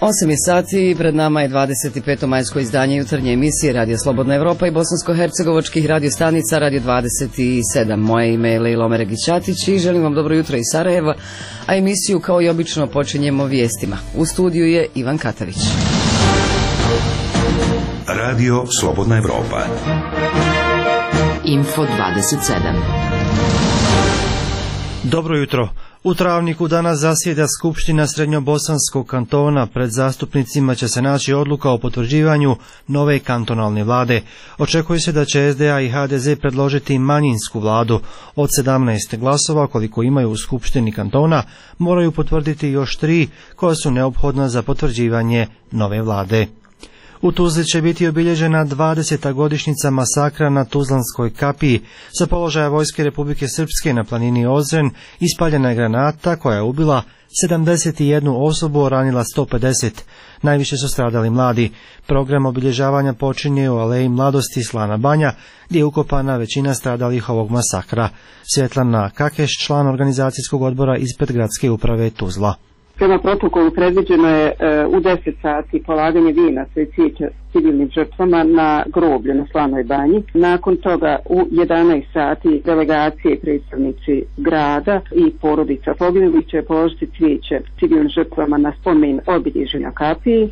8 je sati i pred nama je 25. majsko izdanje jutarnje emisije Radio Slobodna Evropa i bosansko-hercegovačkih radiostanica Radio 27. Moje ime je Lejla Omeregić-Ćatić i želim vam dobro jutro iz Sarajeva, a emisiju kao i obično počinjemo vijestima. U studiju je Ivan Katavić. Radio Slobodna Evropa. Info 27. Dobro jutro. U Travniku danas zasjeda Skupština Srednjobosanskog kantona. Pred zastupnicima će se naći odluka o potvrđivanju nove kantonalne vlade. Očekuje se da će SDA i HDZ predložiti manjinsku vladu. Od 17 glasova koliko imaju u Skupštini kantona moraju potvrditi još 3 koja su neophodna za potvrđivanje nove vlade. U Tuzli će biti obilježena 20. godišnjica masakra na Tuzlanskoj kapiji. Sa položaja Vojske Republike Srpske na planini Ozren ispaljena je granata koja je ubila 71 osobu, a ranila 150. Najviše su stradali mladi. Program obilježavanja počinje u Aleji mladosti Slana Banja, gdje je ukopana većina stradalih ovog masakra. Svjetlana Kakeš, član organizacijskog odbora ispred gradske uprave Tuzla. Prema protokolu predviđeno je u 10 sati polaganje vijenaca i cvijeća civilnim žrtvama na groblju na Slanoj Banji. Nakon toga u 11 sati delegacije i predstavnici grada i porodica poginulih će položiti cvijeće civilnim žrtvama na spomen obilježenja kapiji.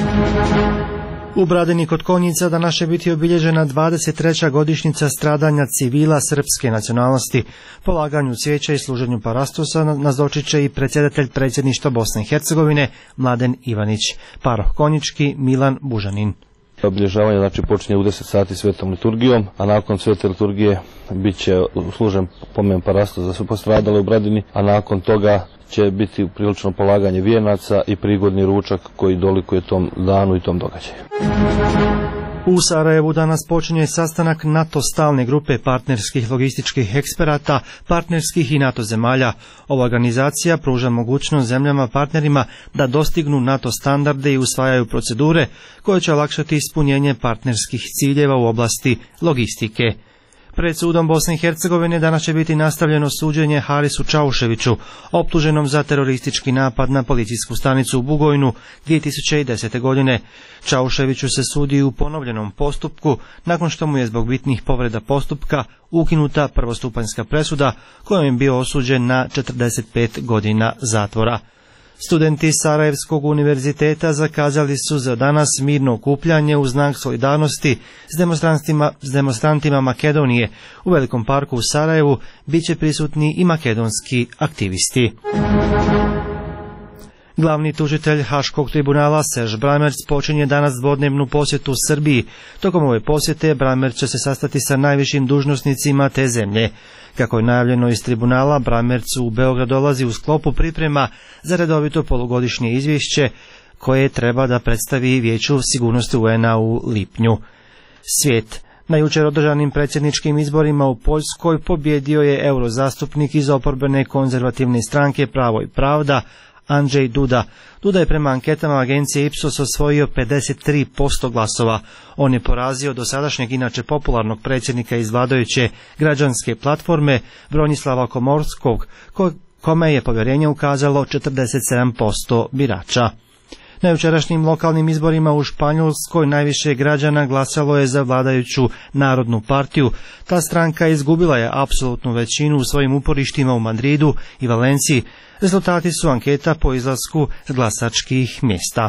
U Bradini kod Konjica danas će biti obilježena 23. godišnjica stradanja civila srpske nacionalnosti. Polaganju cvijeća i služenju parastosa nazočit će i predsjedatelj predsjedništva Bosne i Hercegovine Mladen Ivanić, paroh konjički Milan Bužanin. Obilježavanje počinje u 10 sati svetom liturgijom, a nakon svete liturgije bit će služen pomen parastos za sve postradale u Bradini, a nakon toga će biti prilično polaganje vijenaca i prigodni ručak koji dolikuje tom danu i tom događaju. U Sarajevu danas počinje sastanak NATO stalne grupe partnerskih logističkih eksperata, partnerskih i NATO zemalja. Ova organizacija pruža mogućnost zemljama partnerima da dostignu NATO standarde i usvajaju procedure koje će olakšati ispunjenje partnerskih ciljeva u oblasti logistike. Pred sudom Bosne i Hercegovine danas će biti nastavljeno suđenje Harisu Čauševiću, optuženom za teroristički napad na policijsku stanicu u Bugojnu 2010. godine. Čauševiću se sudi u ponovljenom postupku nakon što mu je zbog bitnih povreda postupka ukinuta prvostupanjska presuda kojom je bio osuđen na 45 godina zatvora. Studenti Sarajevskog univerziteta zakazali su za danas mirno okupljanje u znak solidarnosti s demonstrantima Makedonije. U Velikom parku u Sarajevu bit će prisutni i makedonski aktivisti. Glavni tužitelj Haškog tribunala Serž Bramerc počinje danas dvodnevnu posjetu Srbiji. Tokom ove posjete Bramerc će se sastati sa najvišim dužnosnicima te zemlje. Kako je najavljeno iz tribunala, Bramerc u Beograd dolazi u sklopu priprema za redovito polugodišnje izvješće koje treba da predstavi Vijeću sigurnosti UN-a u lipnju. Svijet. Na jučer održanim predsjedničkim izborima u Poljskoj pobjedio je eurozastupnik iz oporbene konzervativne stranke Pravo i pravda Andrzej Duda. Duda je prema anketama agencije Ipsos osvojio 53% glasova. On je porazio dosadašnjeg inače popularnog predsjednika iz vladajuće građanske platforme Bronislava Komorskog, kome je povjerenje ukazalo 47% birača. Na jučerašnjim lokalnim izborima u Španjolskoj najviše građana glasalo je za vladajuću Narodnu partiju. Ta stranka izgubila je apsolutnu većinu u svojim uporištima u Madridu i Valenciji. Rezultati su anketa po izlasku s glasačkih mjesta.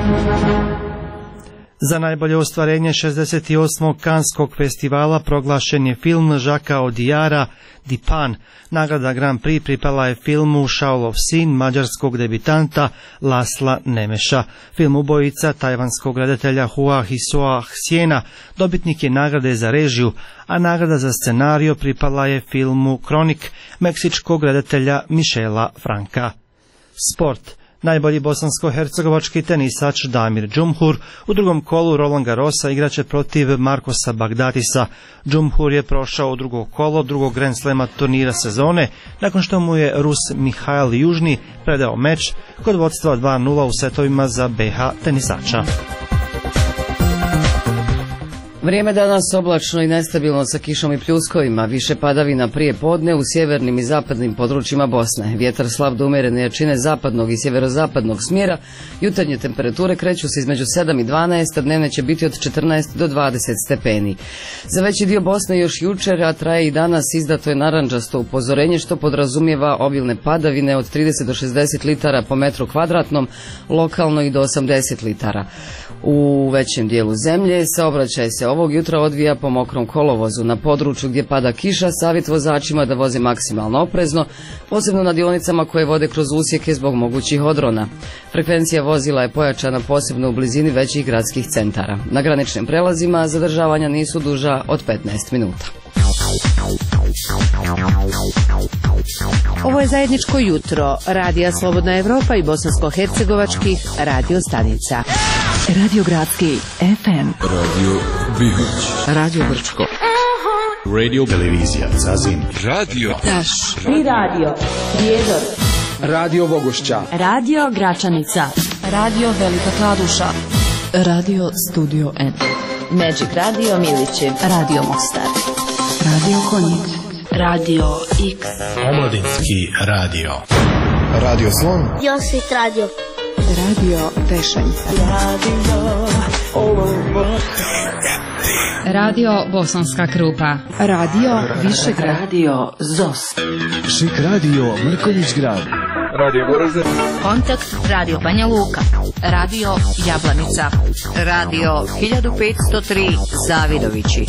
Za najbolje ostvarenje 68. Kanskog festivala proglašen je film Žaka Odijara Dipan. Nagrada Grand Prix pripala je filmu Šaulov sin mađarskog debitanta Lasla Nemeša. Film Ubojica tajvanskog redatelja Hua Hisoa Hsiena dobitnik je nagrade za režiju, a nagrada za scenario pripala je filmu Kronik meksičkog redatelja Michela Franka. Sport. Najbolji bosansko-hercegovački tenisač Damir Džumhur u drugom kolu Roland Garrosa igraće protiv Markosa Bagdatisa. Džumhur je prošao u drugo kolo drugog Grand Slema turnira sezone nakon što mu je Rus Mihail Južni predao meč kod vodstva 2-0 u setovima za BH tenisača. Vrijeme danas oblačno i nestabilno sa kišom i pljuskovima, više padavina prije podne u sjevernim i zapadnim područjima Bosne. Vjetar slab do umjerene jačine zapadnog i sjeverozapadnog smjera, jutarnje temperature kreću se između 7 i 12, a dnevne će biti od 14 do 20 stepeni. Za veći dio Bosne još jučer, a traje i danas, izdato je narandžasto upozorenje što podrazumijeva obilne padavine od 30 do 60 litara po metru kvadratnom, lokalno i do 80 litara. U većem dijelu zemlje saobraćaj se ovog jutra odvija po mokrom kolovozu. Na području gdje pada kiša, savjet vozačima da voze maksimalno oprezno, posebno na dionicama koje vode kroz usjeke zbog mogućih odrona. Frekvencija vozila je pojačana posebno u blizini većih gradskih centara. Na graničnim prelazima zadržavanja nisu duža od 15 minuta. Ovo je zajedničko jutro Radija Slobodna Evropa i bosansko-hercegovačkih radio stanica. Radio Gradski FM, Radio Bihać, Radio Brčko, Radio Televizija Zazin, Radio Taš, Tri radio, Prijedor, Radio Vogošća, Radio Gračanica, Radio Velika Kladuša, Radio Studio N, Magic Radio Milići, Radio Mostar, Radio Konjic, Radio X, Omladinski radio, Radio Slon, Josvit radio. Radio Vešanica, Radio Bosanska Krupa, Radio Višegrad, Radio Zos, Šik radio Mrkonjić grad, Radio Goražde, Kontakt Radio Banja Luka, Radio Jablanica, Radio 1503 Zavidovići.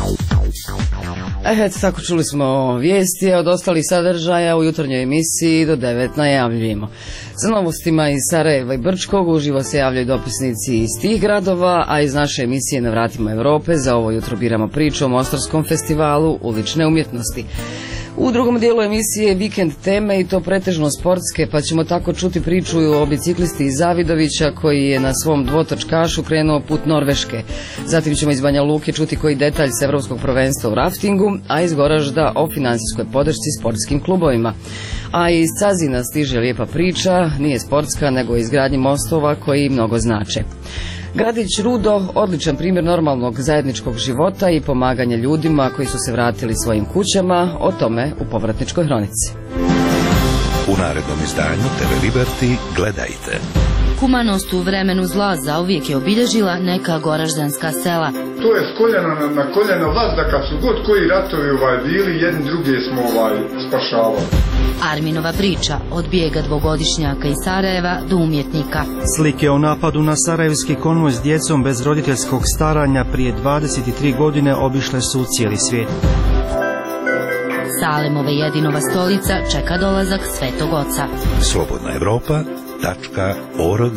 Eto, tako čuli smo vijesti, od ostalih sadržaja u jutarnjoj emisiji do 9 najavljujemo. Za novostima iz Sarajeva i Brčkog uživo se javljaju dopisnici iz tih gradova, a iz naše emisije Na vratima Europe za ovo jutro biramo priču o Mostarskom festivalu ulične umjetnosti. U drugom dijelu emisije vikend teme i to pretežno sportske, pa ćemo tako čuti priču o biciklisti iz Zavidovića koji je na svom dvotočkašu krenuo put Norveške. Zatim ćemo iz Banja Luke čuti koji detalj s Evropskog prvenstva u raftingu, a iz Goražda o financijskoj podršci sportskim klubovima. A iz Cazina stiže lijepa priča, nije sportska nego izgradnji mostova koji mnogo znače. Gradić Rudo, odličan primjer normalnog zajedničkog života i pomaganja ljudima koji su se vratili svojim kućama, o tome u povratničkoj hronici. U narednom izdanju TV Liberty gledajte. Humanost u vremenu zla zauvijek je obilježila neka goraždanska sela. To je s koljena na koljeno vazda kad su god koji ratovi bili, jedni druge smo spašavali. Arminova priča od bijega dvogodišnjaka iz Sarajeva do umjetnika. Slike o napadu na sarajevski konvoj s djecom bez roditeljskog staranja prije 23 godine obišle su cijeli svijet. Salemova jedinova stolica čeka dolazak Svetog Oca. slobodnaevropa.org.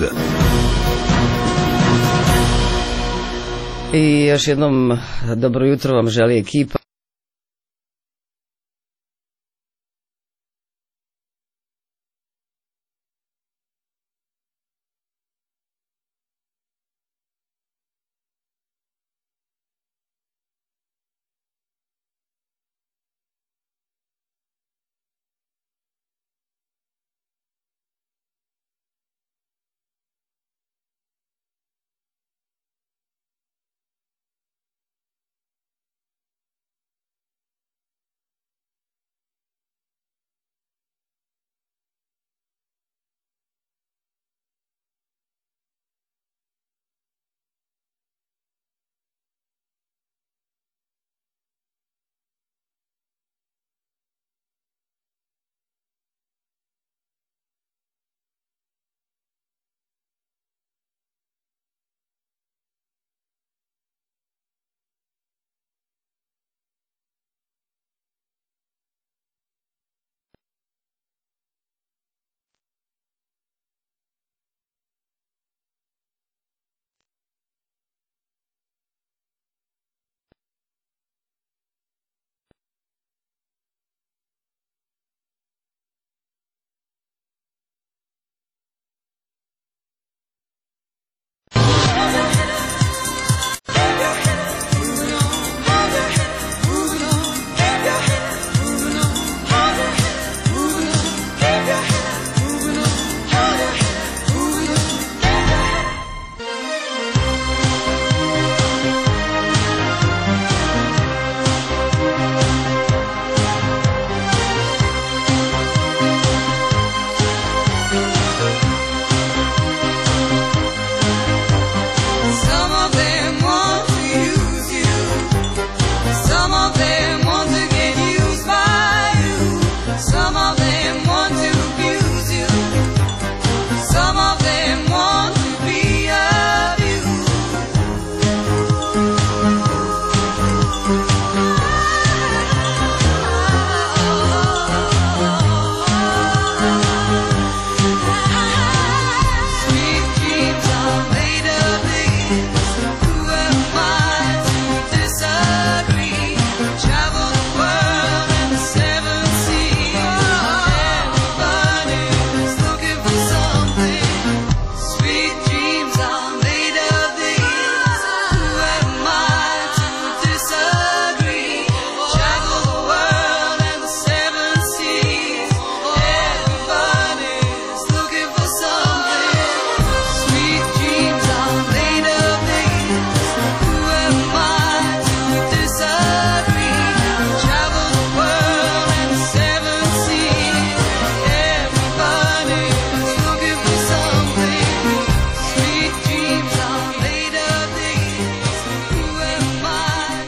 I još jednom dobro jutro vam želi ekipa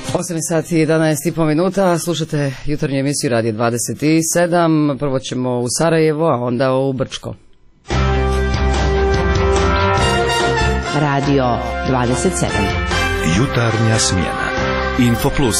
8 sati i 11,5 minuta, slušate jutarnju emisiju Radio 27, prvo ćemo u Sarajevo, a onda u Brčko. Radio 27. Jutarnja smjena. Infoplus.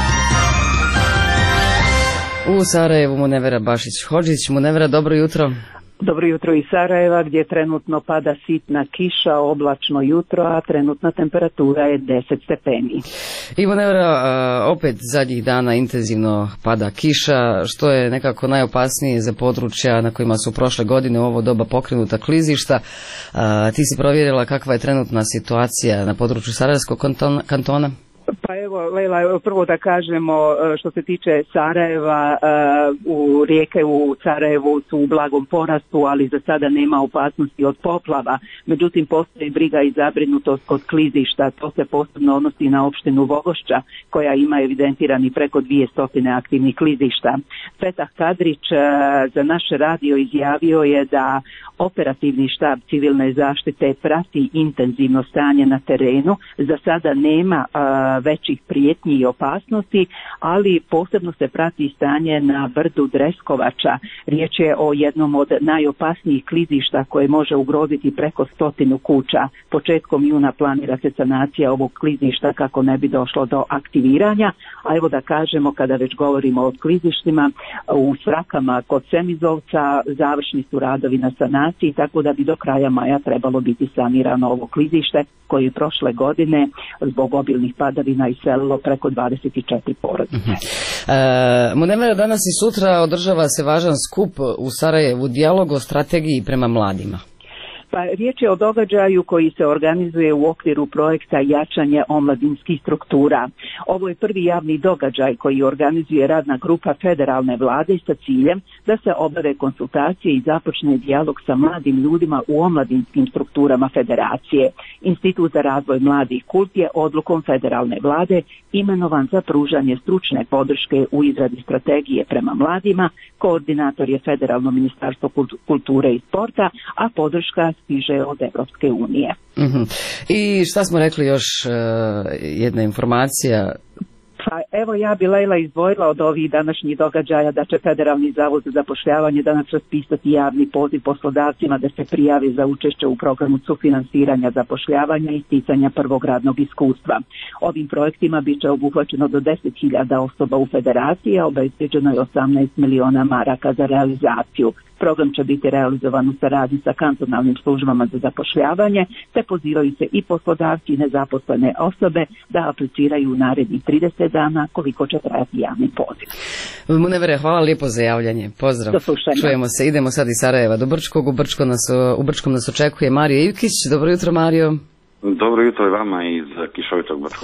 U Sarajevu Munevera Bašić-Hodžić. Munevera, dobro jutro. Dobro jutro iz Sarajeva, gdje trenutno pada sitna kiša, oblačno jutro, a trenutna temperatura je 10 stepeni. I Munevera, opet zadnjih dana intenzivno pada kiša, što je nekako najopasnije za područja na kojima su prošle godine u ovo doba pokrenuta klizišta. Ti si provjerila kakva je trenutna situacija na području Sarajevskog kantona? Pa evo, Lejla, prvo da kažemo što se tiče Sarajeva, u rijeke u Sarajevu su u blagom porastu, ali za sada nema opasnosti od poplava. Međutim, postoji briga i zabrinutost kod klizišta. To se posebno odnosi na opštinu Vogošća, koja ima evidentirani preko 200 aktivnih klizišta. Fetah Kadrić za naš radio izjavio je da operativni štab civilne zaštite prati intenzivno stanje na terenu. Za sada nema većih prijetnji i opasnosti, ali posebno se prati stanje na brdu Dreskovača. Riječ je o jednom od najopasnijih klizišta koje može ugroziti preko 100 kuća. Početkom juna planira se sanacija ovog klizišta kako ne bi došlo do aktiviranja, a evo da kažemo, kada već govorimo o klizištima, u Srakama kod Semizovca završni su radovi na sanaciji, tako da bi do kraja maja trebalo biti sanirano ovo klizište koje je prošle godine zbog obilnih padavina iselilo preko 24 porodice. Munevera, danas i sutra održava se važan skup u Sarajevu, dijalog o strategiji prema mladima. Pa riječ je o događaju koji se organizuje u okviru projekta jačanje omladinskih struktura. Ovo je prvi javni događaj koji organizuje radna grupa federalne vlade sa ciljem da se obave konsultacije i započne dijalog sa mladim ljudima u omladinskim strukturama federacije. Institut za razvoj mladih Kult je odlukom federalne vlade imenovan za pružanje stručne podrške u izradi strategije prema mladima. Koordinator je Federalno ministarstvo kulture i sporta, a podrška stiže od Evropske unije. I šta smo rekli još, jedna informacija? Pa evo, ja bi, Lejla, izdvojila od ovih današnjih događaja da će Federalni zavod za zapošljavanje danas raspisati javni poziv poslodavcima da se prijave za učešće u programu sufinansiranja zapošljavanja i sticanja prvog radnog iskustva. Ovim projektima bit će obuhvaćeno do 10.000 osoba u federaciji, a obezbeđeno je 18 miliona maraka za realizaciju. Program će biti realizovan u saradnji sa kantonalnim službama za zapošljavanje, te pozivaju se i poslodavci i nezaposlene osobe da apliciraju u narednih 30 dana koliko će trajati javni poziv. Munevere, hvala lijepo za javljanje. Pozdrav. Čujemo se. Idemo sad iz Sarajeva do Brčkog. U Brčkom nas očekuje Mario Ivkić. Dobro jutro, Mario. Dobro jutro i vama iz kišovitog Brčkog.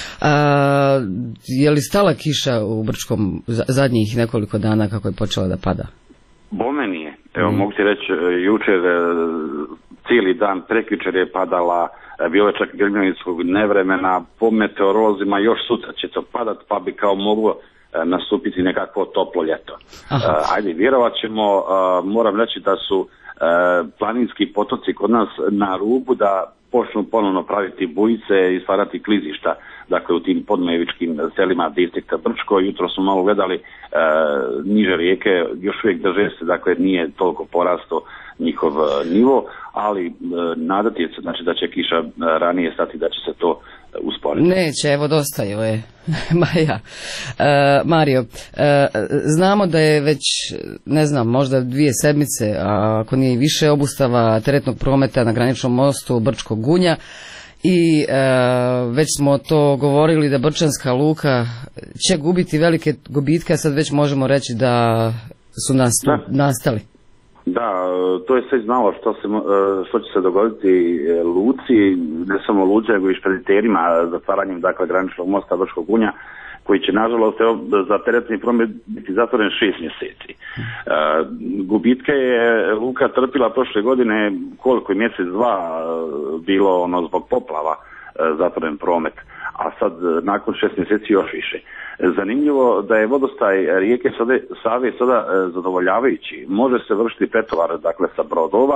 Je li stala kiša u Brčkom zadnjih nekoliko dana kako je počela da pada? Bome nije. Evo, mogu ti reći, jučer cijeli dan, prekjučer je padala, bilo je čak grmljavinskog nevremena, po meteorolozima još sutra će to padat, pa bi kao moglo nastupiti nekakvo toplo ljeto. Ajde, vjerovat ćemo, moram reći da su planinski potoci kod nas na rubu da počnu ponovno praviti bujice i stvarati klizišta, dakle u tim podmejevičkim selima distrikta Brčko. Jutro smo malo gledali niže rijeke, još uvijek drže se, dakle nije toliko porasto njihov nivo, ali nadati se, znači, da će kiša ranije stati, da će se to usporiti. Neće, evo dosta je Maja. Mario, znamo da je već, ne znam, možda 2 sedmice, a ako nije više, obustava teretnog prometa na graničnom mostu Brčko-Gunja. I već smo to govorili da Brčanska luka će gubiti velike gubitke, a sad već možemo reći da su nastali. Da, to je sve znalo što će se dogoditi luci, ne samo luci, nego i špediterima zatvaranjem, dakle, graničnog mosta Brčkog Gunja, koji će, nažalost, za teretni promet biti zatvoren 6 mjeseci. Gubitke je luka trpila prošle godine, koliko je mjesec, 2 bilo zbog poplava zatvoren promet, a sad nakon 6 mjeseci još više. Zanimljivo da je vodostaj rijeke Save sada zadovoljavajući. Može se vršiti pretovar, dakle, sa brodova,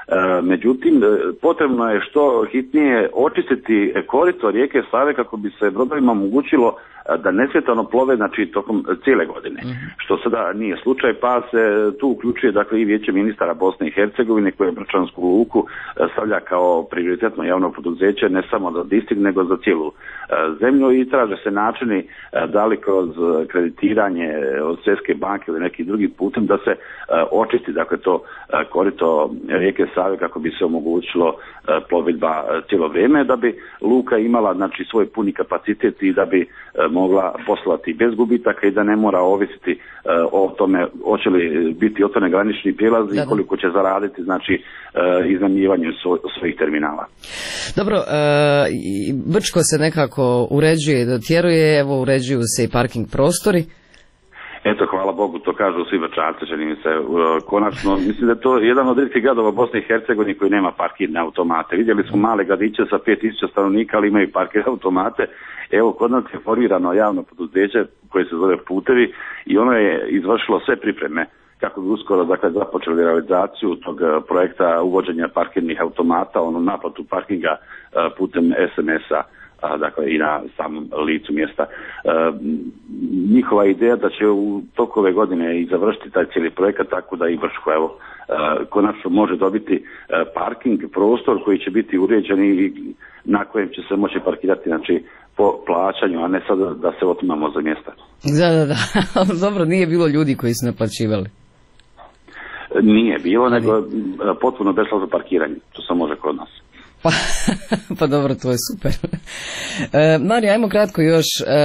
Međutim, potrebno je što hitnije očistiti korito rijeke Save kako bi se brodovima omogućilo da nesmetano plove, znači tokom cijele godine, što sada nije slučaj, pa se tu uključuje dakle i Vijeće ministara Bosne i Hercegovine koje Brčansku luku stavlja kao prioritetno javno poduzeće ne samo za distrikt nego za cijelu zemlju i traže se načini da li kroz kreditiranje od Svjetske banke ili neki drugi putem da se očisti dakle to korito rijeke Save kako bi se omogućilo plovidba cijelo vrijeme, da bi luka imala znači svoj puni kapacitet i da bi mogla poslati bez gubitaka i da ne mora ovisiti o tome hoće li biti otvoreni granični prijelaz i koliko će zaraditi znači iznajmljivanjem svojih terminala. Dobro, Brčko se nekako uređuje i dotjeruje, evo uređuju se i parking prostori. Eto, hvala Bogu, to kažu svi Brčanci, čini mi se, konačno, mislim da je to jedan od rijetkih gradova Bosne i Hercegovine koji nema parkirne automate. Vidjeli smo male gradiće sa 5000 stanovnika, ali imaju parkirne automate. Evo, kod nas je formirano javno poduzeće koje se zove Putevi i ono je izvršilo sve pripreme kako bi uskoro dakle, započeli realizaciju tog projekta uvođenja parkirnih automata, onu naplatu parkinga putem SMS-a. Dakle i na samom licu mjesta. Njihova ideja da će u toku ove godine i završiti taj cijeli projekat tako da i Brčko evo konačno može dobiti parking prostor koji će biti uređen i na kojem će se moći parkirati znači po plaćanju, a ne sad da se otimamo za mjesta. Da. Dobro, nije bilo ljudi koji su naplaćivali. Nije bilo, nego potpuno besplatno parkiranje. To se može kod nas. Pa dobro, to je super. Marija, ajmo kratko još,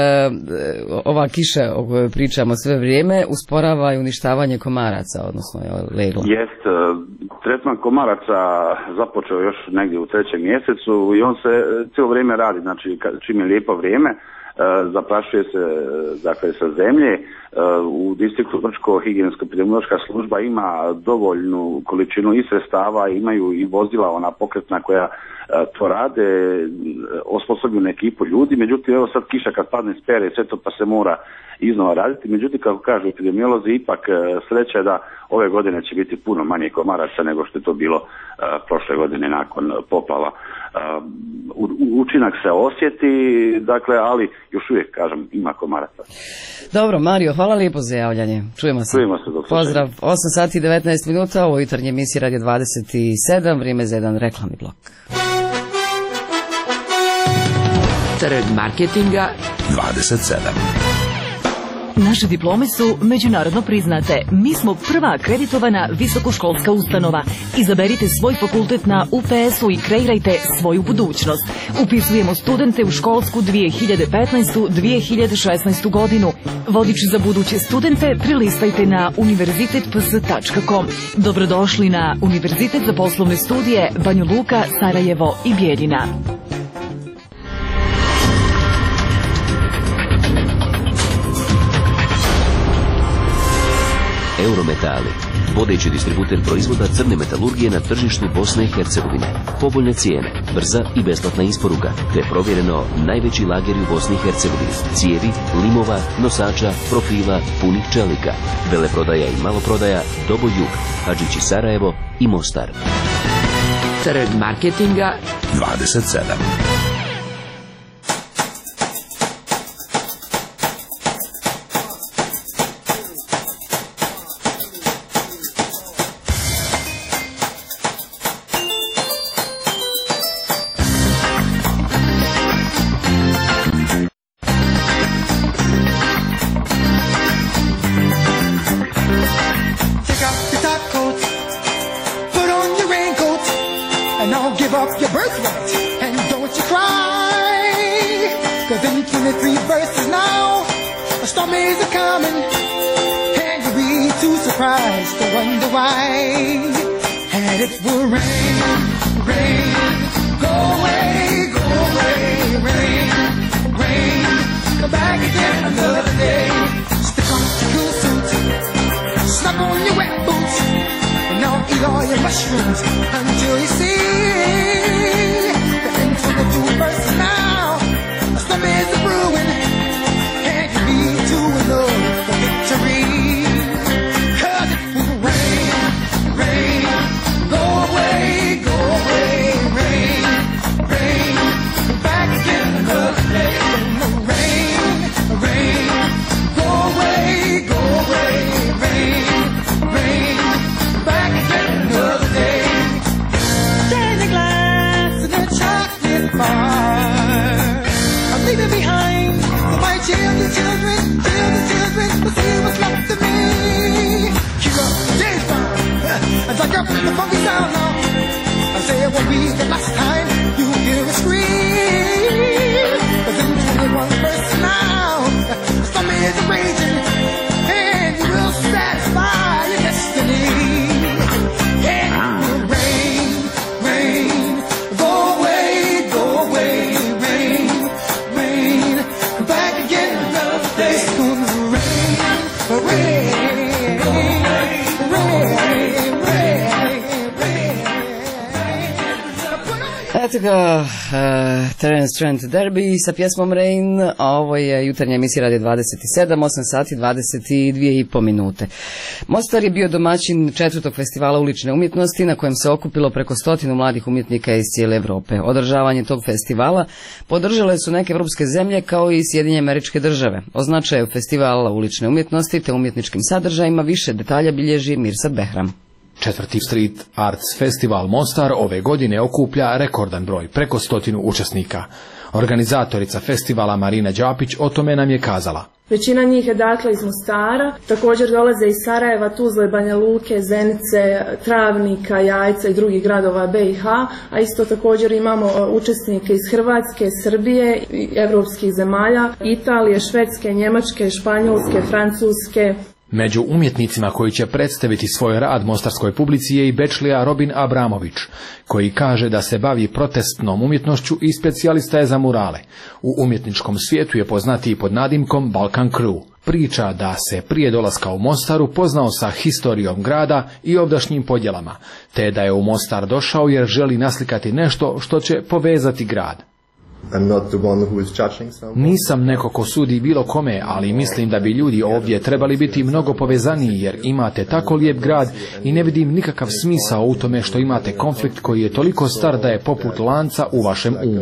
ova kiša o kojoj pričamo sve vrijeme usporava i uništavanje komaraca, odnosno legla. Jest, tretman komaraca započeo još negdje u 3. mjesecu i on se cijelo vrijeme radi, znači čim je lijepo vrijeme, zaprašuje se dakle sa zemlje. U distriktu Brčko higijensko-epidemiološka služba ima dovoljnu količinu i sredstava, imaju i vozila ona pokretna koja to rade, osposobljenu ekipu ljudi, međutim evo sad kiša kad padne spere sve to pa se mora iznova raditi, međutim kako kažu epidemiolozi ipak sreća je da ove godine će biti puno manje komaraca nego što je to bilo prošle godine nakon poplava. Učinak se osjeti, dakle, ali još uvijek kažem ima komaraca. Dobro, Mario, hvala lijepo za javljanje. Čujemo se. Pozdrav, 8 sati i 19 minuta, ovo jutarnje emisije Radio 27, vrijeme za jedan reklamni blok. Trg marketinga 27. Naše diplome su međunarodno priznate. Mi smo prva akreditovana visokoškolska ustanova. Izaberite svoj fakultet na UPS-u i kreirajte svoju budućnost. Upisujemo studente u školsku 2015-2016 godinu. Vodič za buduće studente prilistajte na univerzitetps.com. Dobrodošli na Univerzitet za poslovne studije Banja Luka, Sarajevo i Bijeljina. Eurometali, vodeći distributer proizvoda crne metalurgije na tržištu Bosne i Hercegovine. Povoljne cijene, brza i besplatna isporuka, te provjereno najveći lageri u Bosni i Hercegovini. Cijevi, limova, nosača, profila, punih čelika. Veleprodaja i maloprodaja, Dobo Jug, Hadžići Sarajevo i Mostar. Trg marketinga 27. Go away. the funky sound now. I say it won't be the last time you hear a scream. But then only one person now. The storm is raging, and you will satisfy your destiny. Yeah, rain, rain, go away, rain, rain, come back again another day. It's gonna rain, rain. Eto ga, Terence Trent D'Arby sa pjesmom Rain, a ovo je jutarnja emisija Radio 27, 8 sati 22,5 minute. Mostar je bio domaćin 4. festivala ulične umjetnosti na kojem se okupilo preko 100 mladih umjetnika iz cijele Evrope. Održavanje tog festivala podržale su neke evropske zemlje kao i Sjedinjene Američke Države. O značaju festivala ulične umjetnosti te umjetničkim sadržajima više detalja bilježi Mirsad Behram. 4. Street Arts Festival Mostar ove godine okuplja rekordan broj, preko 100 učesnika. Organizatorica festivala Marina Đapić o tome nam je kazala. Većina njih je dakle iz Mostara, također dolaze iz Sarajeva, Tuzle, Banja Luke, Zenice, Travnika, Jajca i drugih gradova BiH, a isto također imamo učesnike iz Hrvatske, Srbije, evropskih zemalja, Italije, Švedske, Njemačke, Španjolske, Francuske. Među umjetnicima koji će predstaviti svoj rad mostarskoj publici je i Bečlija Robin Abramović, koji kaže da se bavi protestnom umjetnošću i specijalista je za murale. U umjetničkom svijetu je poznatiji pod nadimkom Balkan Crew. Priča da se prije dolaska u Mostar upoznao sa historijom grada i ovdašnjim podjelama, te da je u Mostar došao jer želi naslikati nešto što će povezati grad. Nisam neko ko sudi bilo kome, ali mislim da bi ljudi ovdje trebali biti mnogo povezaniji jer imate tako lijep grad i ne vidim nikakav smisao u tome što imate konflikt koji je toliko star da je poput lanca u vašem umu.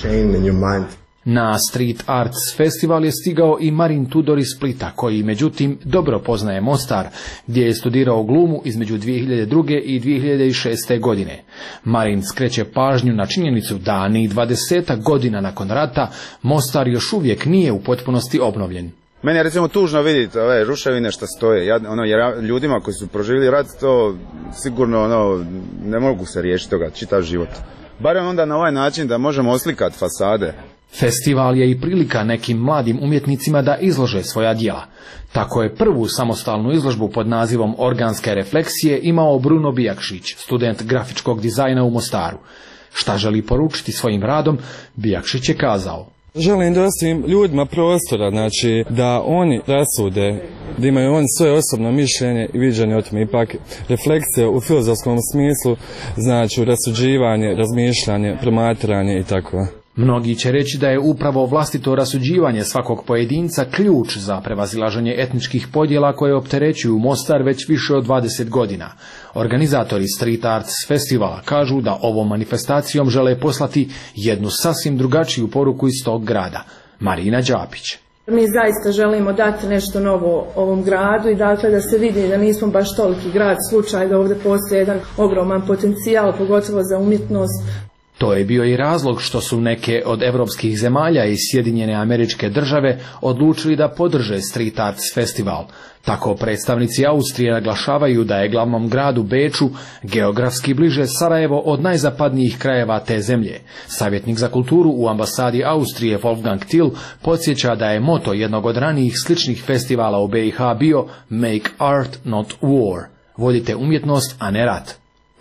Na Street Arts Festival je stigao i Marin Tudor iz Splita, koji međutim dobro poznaje Mostar, gdje je studirao glumu između 2002. i 2006. godine. Marin skreće pažnju na činjenicu da ni 20 godina nakon rata Mostar još uvijek nije u potpunosti obnovljen. Meni je recimo tužno vidjeti ove ruševine što stoje. Jer ljudima koji su proživjeli rat to sigurno ne mogu se riješiti toga čitav život. Barem onda na ovaj način da možemo oslikati fasade. Festival je i prilika nekim mladim umjetnicima da izlože svoja djela. Tako je prvu samostalnu izložbu pod nazivom Organske refleksije imao Bruno Bijakšić, student grafičkog dizajna u Mostaru. Šta želi poručiti svojim radom, Bijakšić je kazao. Želim da ostavim ljudima prostora, znači da oni rasude, da imaju oni svoje osobno mišljenje i viđenje o tome. Ipak refleksije u filozofskom smislu znači rasuđivanje, razmišljanje, promatranje i tako. Mnogi će reći da je upravo vlastito rasuđivanje svakog pojedinca ključ za prevazilaženje etničkih podjela koje opterećuju Mostar već više od 20 godina. Organizatori Street Arts Festivala kažu da ovom manifestacijom žele poslati jednu sasvim drugačiju poruku iz tog grada. Marina Đapić. Mi zaista želimo dati nešto novo ovom gradu i dakle da se vidi da nismo baš toliki grad, slučaj da ovdje postoji jedan ogroman potencijal, pogotovo za umjetnost. To je bio i razlog što su neke od evropskih zemalja i Sjedinjene Američke Države odlučili da podrže Street Arts Festival. Tako predstavnici Austrije naglašavaju da je glavnom gradu Beču geografski bliže Sarajevo od najzapadnijih krajeva te zemlje. Savjetnik za kulturu u ambasadi Austrije Wolfgang Till podsjeća da je moto jednog od ranijih sličnih festivala u BiH bio Make Art Not War. Vodite umjetnost, a ne rat.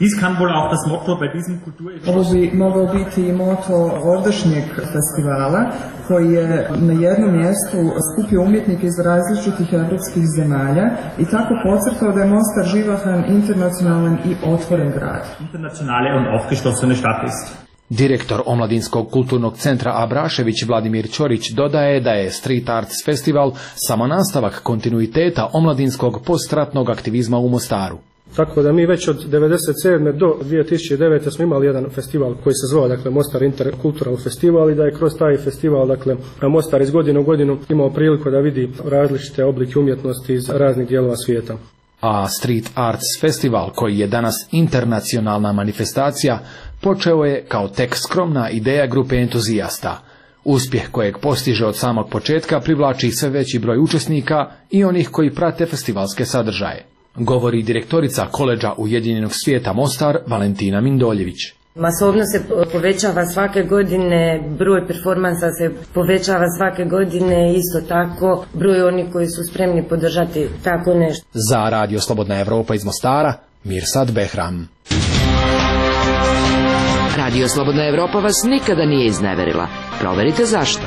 Ovo bi mogao biti i moto ovdašnjeg festivala koji je na jednom mjestu skupio umjetnike iz različitih evropskih zemalja i tako podcrtao da je Mostar živahan, internacionalan i otvoren grad. Direktor Omladinskog kulturnog centra Abrašević Vladimir Ćorić dodaje da je Street Arts Festival samo nastavak kontinuiteta omladinskog postratnog aktivizma u Mostaru. Tako da mi već od 1997. do 2009. smo imali jedan festival koji se zvao Mostar Interkultural Festival i da je kroz taj festival Mostar iz godine u godinu imao priliku da vidi različite oblike umjetnosti iz raznih dijelova svijeta. A Street Arts Festival, koji je danas internacionalna manifestacija, počeo je kao tek skromna ideja grupe entuzijasta. Uspjeh kojeg postiže od samog početka privlači sve veći broj učesnika i onih koji prate festivalske sadržaje. govori direktorica Koledža Ujedinjenog svijeta Mostar Valentina Mindoljević. Masovnost se povećava svake godine, broj performansa se povećava svake godine, isto tako broj onih koji su spremni podržati tako nešto. Za Radio Slobodna Evropa iz Mostara, Mirsad Behram. Radio Slobodna Evropa vas nikada nije izneverila. Proverite zašto.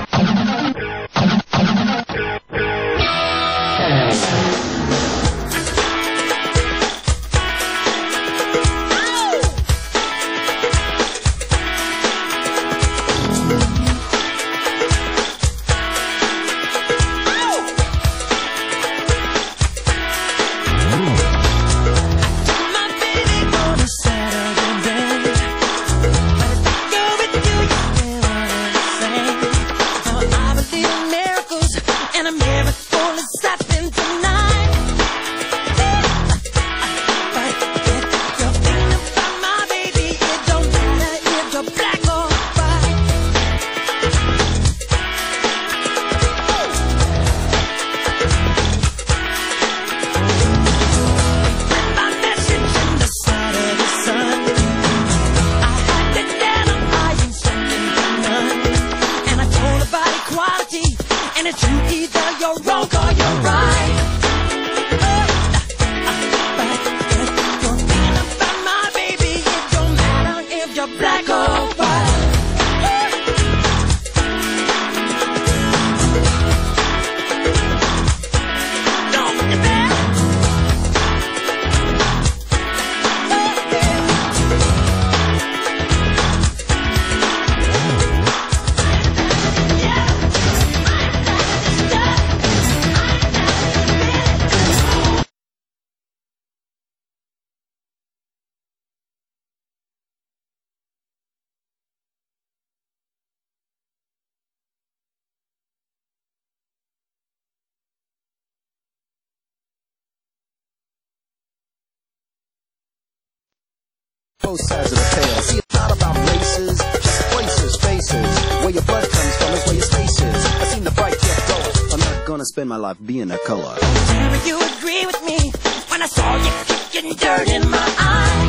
Both sides of the tale. See, it's not about races, just places, faces. Where your blood comes from is where your space is. I seen the bright jet go. I'm not gonna spend my life being a color. Tell me you agree with me when I saw you kicking dirt in my eye.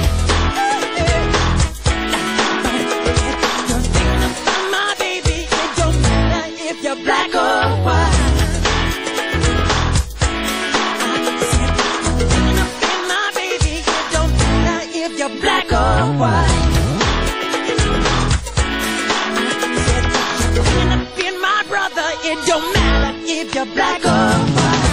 You're thinking about my baby. It don't matter if you're black or white. You're black or white. You're up in my brother. It don't matter if you're black or white.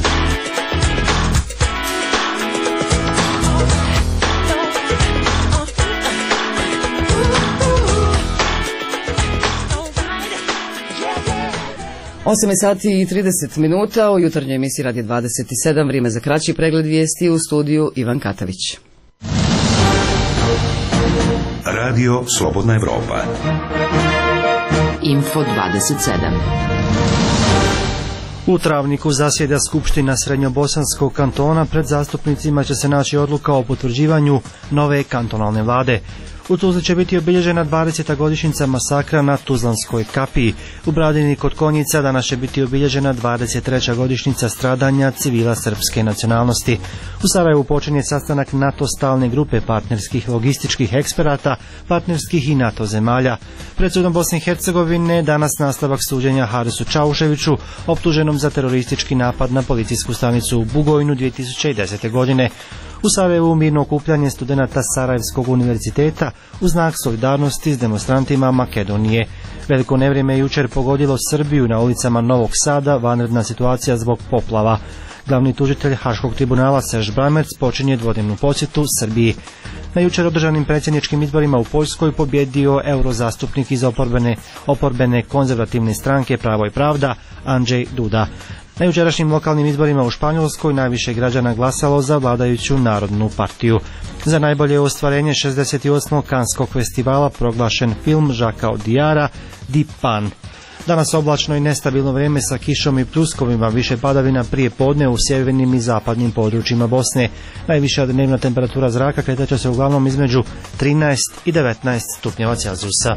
Osam sati i 30 minuta u jutarnjoj emisiji Radio 27. Vrijeme za kraći pregled vijesti u studiju Ivan Katavić. Radio Slobodna Evropa. Info 27. U Travniku zasjeda Skupština Srednjobosanskog kantona. Pred zastupnicima će se naći odluka o potvrđivanju nove kantonalne vlade. U Tuzli će biti obilježena 20. godišnjica masakra na Tuzlanskoj kapiji. U Bradini kod Konjica danas će biti obilježena 23. godišnjica stradanja civila srpske nacionalnosti. U Sarajevu počinje sastanak NATO stalne grupe partnerskih logističkih eksperata, partnerskih i NATO zemalja. Pred sudom Bosne i Hercegovine danas nastavak suđenja Harisu Čauševiću, optuženom za teroristički napad na policijsku stanicu u Bugojnu 2010. godine. U Sarajevu mirno okupljanje studenata Sarajevskog univerziteta u znak solidarnosti s demonstrantima Makedonije. Veliko nevrijeme je jučer pogodilo Srbiju. Na ulicama Novog Sada vanredna situacija zbog poplava. Glavni tužitelj Haškog tribunala Serž Bramerc počinje dvodnevnu posjetu Srbiji. Na jučer održanim predsjedničkim izborima u Poljskoj pobjedio eurozastupnik iz oporbene konzervativne stranke Pravo i pravda Andrzej Duda. Na jučerašnjim lokalnim izborima u Španjolskoj najviše građana glasalo za vladajuću Narodnu partiju. Za najbolje ostvarenje 68. Kanskog festivala proglašen film Žaka Odijara Di Pan. Danas oblačno i nestabilno vrijeme sa kišom i pljuskovima, više padavina prije podne u sjevernim i zapadnim područjima Bosne. Najviša dnevna temperatura zraka kretaće se uglavnom između 13 i 19 stupnjeva Celzijusa.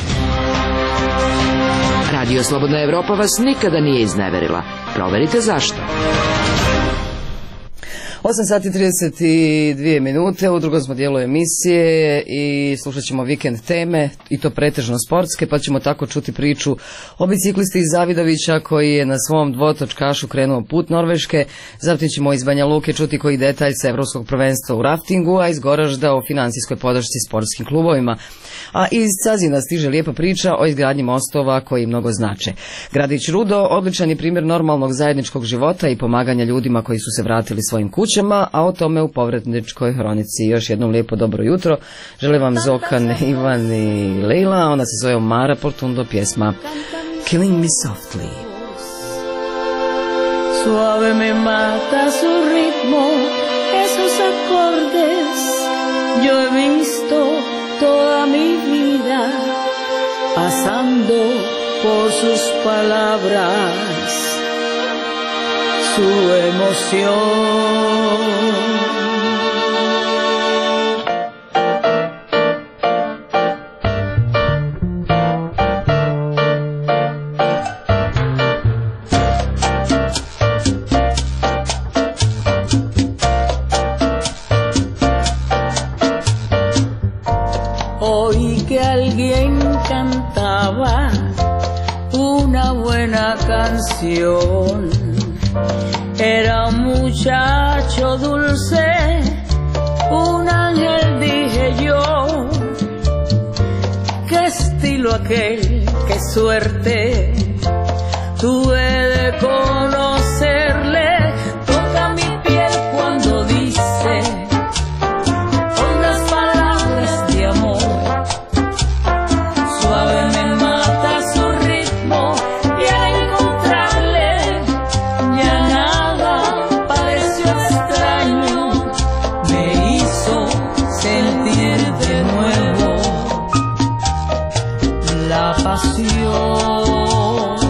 Radio Slobodna Evropa vas nikada nije izneverila. Proverite zašto. 8 sati 32 minute, u drugom smo dijelu emisije i slušat ćemo vikend teme, i to pretežno sportske, pa ćemo tako čuti priču o biciklisti iz Zavidovića koji je na svom dvotočkašu krenuo put Norveške. Zatim ćemo iz Banja Luke čuti koji detalj sa Evropskog prvenstva u raftingu, a iz Goražda o financijskoj podršci sportskim klubovima. A iz Cazina stiže lijepa priča o izgradnji mostova koji mnogo znače. Gradić Rudo odličan je primjer normalnog zajedničkog života i pomaganja ljudima koji su se vratili svojim kućama, a o tome u povratničkoj hronici. Još jednom lijepo dobro jutro. Želim vam Zokan, Ivan i Leila. Ona se zove Mara Portundo, pjesma Killing Me Softly. Suave me mata su ritmo, esos acordes. Yo he visto toda mi vida pasando por sus palabras, su emoción. Oí que alguien cantaba una buena canción. Era un muchacho dulce, un ángel, dije yo. Qué estilo aquel, qué suerte tuve de conocerle. Toca mi piel cuando dice unas palabras de amor. Suave me mata su ritmo y al encontrarle ya nada pareció extraño. Me hizo sentir de nuevo la pasión.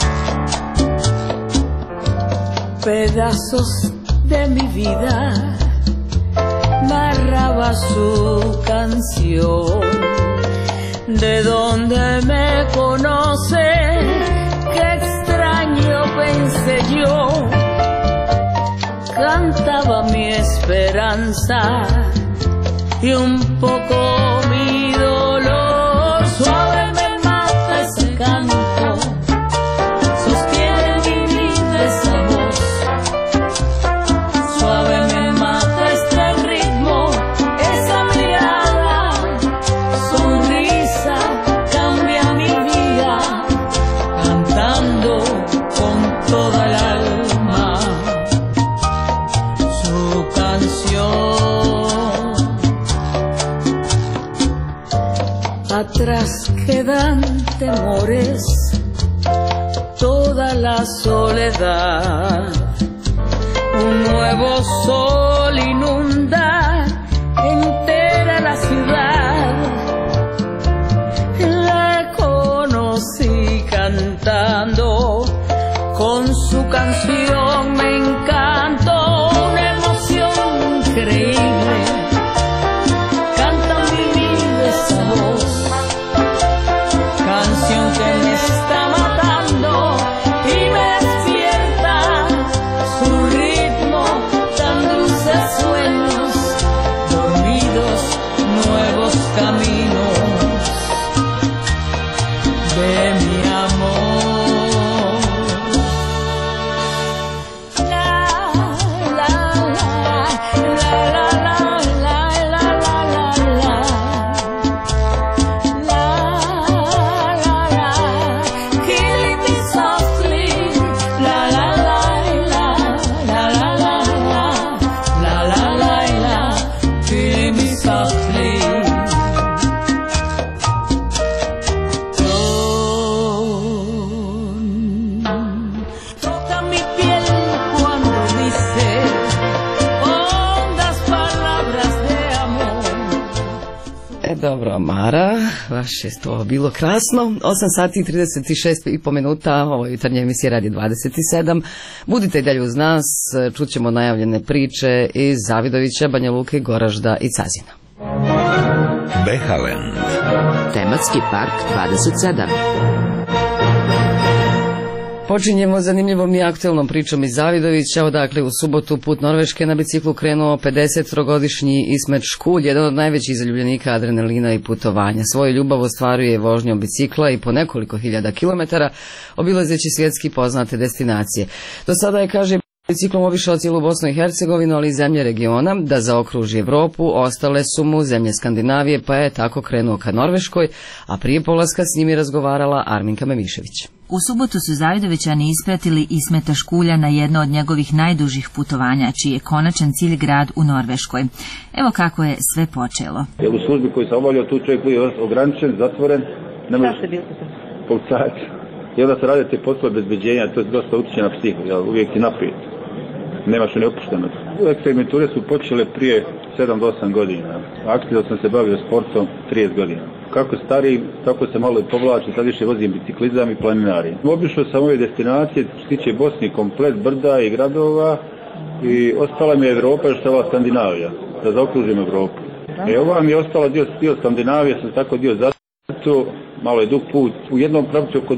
Pedazos de mi vida narraba su canción. ¿De dónde me conoce? Qué extraño pensé yo. Cantaba mi esperanza y un poco mi dolor. Suave me mata ese canto, sostiene mi vida esa voz. Suave me mata este ritmo, esa mirada, sonrisa, cambia mi vida, cantando con toda el alma su canción. Atrás quedan temores, toda la soledad. Un nuevo sol inunda entera la ciudad. La conocí cantando, con su canción me encantó. Una emoción increíble, canta mi vida esa voz. Canción que me está matando y me despierta su ritmo, tan dulces sueños, dormidos nuevos caminos de mi amor. La, la, la, la, la, la, la, la, la, la, la. Killing me softly, la la la la, la la la la, la la la la, killing me softly. Toca mi piel cuando dice hondas palabras de amor. Dobro, Mara, baš je to bilo krasno. 8 sati i 36,5 minuta, ovo je jutarnja emisija Radio 27. Budite i dalje uz nas, čućemo najavljene priče iz Zavidovića, Banja Luke, Goražda i Cazina. Behaland. Tematski park 27. Počinjemo zanimljivom i aktuelnom pričom iz Zavidovića, odakle u subotu put Norveške na biciklu krenuo 50-godišnji Ismet Škulj, jedan od najvećih zaljubljenika adrenalina i putovanja. Svoju ljubav ostvaruje vožnjom bicikla i po nekoliko hiljada kilometara, obilazeći svjetski poznate destinacije. Do sada je, kaže, biciklom obišao cijelu Bosnu i Hercegovinu, ali i zemlje regiona, da zaokruži Evropu, ostale su mu zemlje Skandinavije, pa je tako krenuo ka Norveškoj, a prije polaska s njimi razgovarala Arminka Memišević. U subotu su Zavidovićani ispratili Ismeta Škulja na jedno od njegovih najdužih putovanja, čiji je konačan cilj grad u Norveškoj. Evo kako je sve počelo. U službi koju sam obavljao, tu čovjek je ograničen, zatvoren. Šta ste bili tu? Policajac. I onda se rade te poslove bezbeđenja, to je dosta utječe na psihu, uvijek ti naprijed. Nemaš ni opuštenost. Eksperimenture su počele prije 7 do 8 godina. Aktivno sam se bavio sportom 30 godina. Kako starijim, tako se malo povlačim, sad više vozim biciklizam i planinarim. Obišao sam ove destinacije, što se tiče Bosni, komplet brda i gradova i ostala mi je Evropa, još ostala Skandinavija, da zaokružim Evropu. Ova mi je ostala dio Skandinavije, sam tako dio zato, malo je dug put, u jednom pravcu oko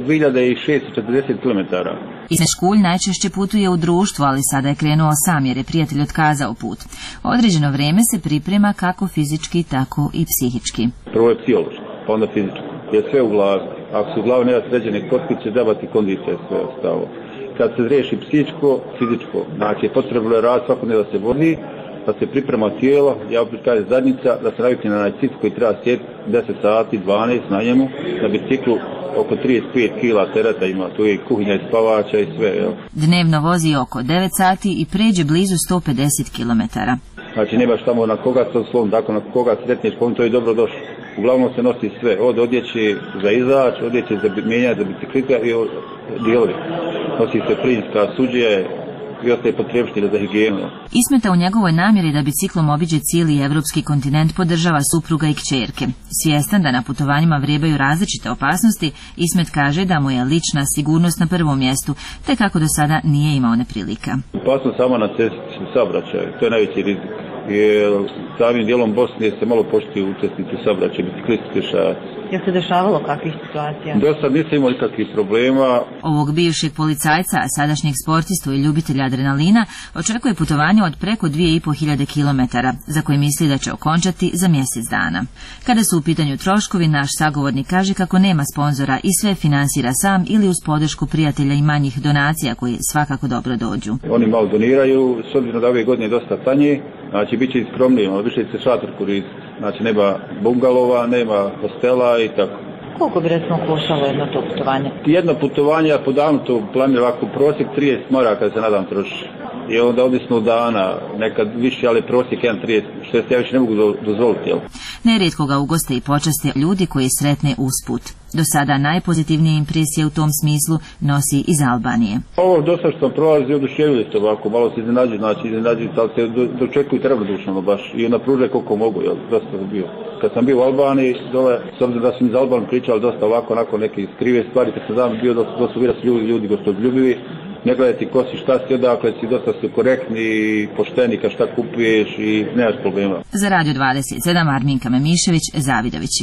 2640 km. Ismet Škulj najčešće putuje u društvu, ali sada je krenuo sam jer je prijatelj otkazao put. Određeno vrijeme se priprema kako fizički, tako i psihički. Prvo je psihološko, pa onda fizičko, jer sve u glavi. Ako se u glavi nema sređene kockice, će dabati kondicija sve ostalo. Kad se riješi psihičko, fizičko, znači potrebno je rad svakodnevno da se vodi, da se priprema tijelo, ja opet kažem zadnjica, da se navikne na najcit koji treba sjediti 10 sati, 12 na njemu, na biciklu oko 35 kila tereta ima, tu je i kuhinja i spavača i sve. Jel. Dnevno vozi oko 9 sati i pređe blizu 150 km. Znači nemaš tamo na koga sa slom, tako na koga sretneš, to je dobro došlo. Uglavnom se nosi sve, od odjeće za izač, odjeće za mijenjanje za biciklita i dijelovi. Nosi se plinska suđe, i ostaje potrebštine za higijenu. Ismeta u njegovoj namjeri da biciklom obiđe cijeli evropski kontinent podržava supruga i kćerke. Svjestan da na putovanjima vrebaju različite opasnosti, Ismet kaže da mu je lična sigurnost na prvom mjestu, te kako do sada nije imao neprilika. Opasnost samo na cesti saobraćaja, to je najveći rizik. Jer samim dijelom Bosne se malo poštuju učesnici saobraćaja, biciklisti, pješaci. Je se dešavalo kakvih situacija? Do sad nisam imao nikakvih problema. Ovog bivšeg policajca, a sadašnjeg sportistu i ljubitelja adrenalina, očekuje putovanje od preko 2500 km, za koje misli da će okončati za mjesec dana. Kada su u pitanju troškovi, naš sagovornik kaže kako nema sponzora i sve finansira sam ili uz podršku prijatelja i manjih donacija koji svakako dobro dođu. Oni malo doniraju, s obzirom da ove godine je dosta tanje, znači bit će i skromnije, više se šator koristiti. Znači nema bungalova, nema hostela i tako. Koliko bi recimo koštalo jedno to putovanje? Jedno putovanje, ja podavno to planiram ovako prosjek 30 maraka se nadam troši. I onda ovisno dana, nekad više, ali prosjek 1,30, što ja više ne mogu dozvoliti. Jel? Nerijetko ga ugoste i počaste ljudi koji sretne usput. Do sada najpozitivnije impresije u tom smislu nosi iz Albanije. Ovo dosta što sam prolazio, oduševili se ovako, malo se iznenađuju, ali se dočekuju trebrodušno baš i napruže koliko mogu, jel, dosta sam bio. Kad sam bio u Albaniji, dole, s obzirom da sam iz Albanije pričali dosta ovako, onako neke skrive stvari, kad sam bio, dosta uvijek su ljudi gostoljubivi, ne gledajte ko si, šta si, odakle si, dosta su korektni i pošteni kad šta kupuješ i nemaš problema. Za Radio 27, Arminka Memišević, Zavidovići.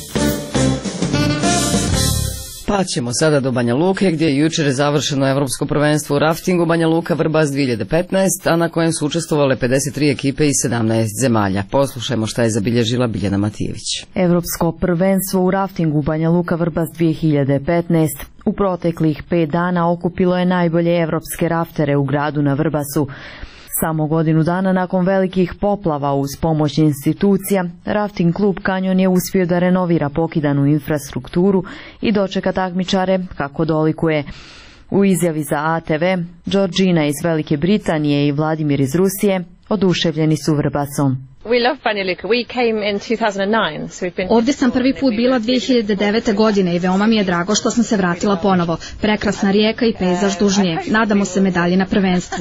Pa ćemo sada do Banja Luke, gdje je jučer završeno Evropsko prvenstvo u raftingu Banja Luka Vrbas 2015, a na kojem su učestvovale 53 ekipe iz 17 zemalja. Poslušajmo šta je zabilježila Biljana Matijević. Evropsko prvenstvo u raftingu Banja Luka Vrbas 2015 u proteklih 5 dana okupilo je najbolje evropske raftere u gradu na Vrbasu. Samo godinu dana nakon velikih poplava uz pomoć institucija, rafting klub Kanjon je uspio da renovira pokidanu infrastrukturu i dočeka takmičare kako dolikuje. U izjavi za ATV, Georgina iz Velike Britanije i Vladimir iz Rusije oduševljeni su Vrbasom. Ovdje sam prvi put bila 2009. godine i veoma mi je drago što sam se vratila ponovo. Prekrasna rijeka i pejzaž duž nje. Nadamo se medalje na prvenstvu.